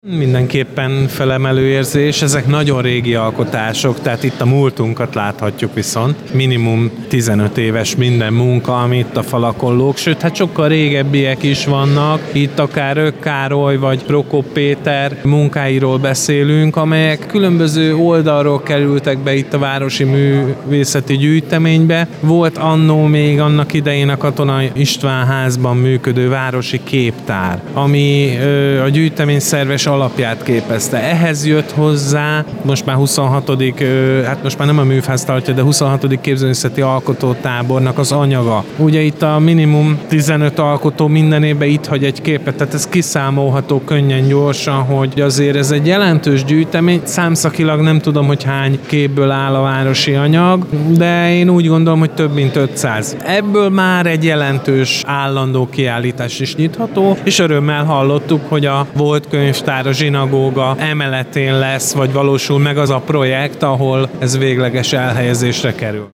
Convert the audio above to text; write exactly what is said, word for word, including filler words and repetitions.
Mindenképpen felemelő érzés, ezek nagyon régi alkotások, tehát itt a múltunkat láthatjuk viszont. Minimum tizenöt éves minden munka, ami itt a falakon lóg, sőt, hát sokkal régebbiek is vannak. Itt akár Rök Károly vagy Prokop Péter munkáiról beszélünk, amelyek különböző oldalról kerültek be itt a Városi Művészeti Gyűjteménybe. Volt annó még annak idején a Katona István házban működő városi képtár, ami ö, a gyűjtemény szerves alapját képezte. Ehhez jött hozzá, most már huszonhatodik hát most már nem a műfáz tartja, de huszonhatodik képzőművészeti alkotótábornak az anyaga. Ugye itt a minimum tizenöt alkotó minden évben itt hagy egy képet, tehát ez kiszámolható könnyen, gyorsan, hogy azért ez egy jelentős gyűjtemény. Számszakilag nem tudom, hogy hány képből áll a városi anyag, de én úgy gondolom, hogy több mint ötszáz. Ebből már egy jelentős állandó kiállítás is nyitható, és örömmel hallottuk, hogy a volt könyvtár, a zsinagóga emeletén lesz, vagy valósul meg az a projekt, ahol ez végleges elhelyezésre kerül.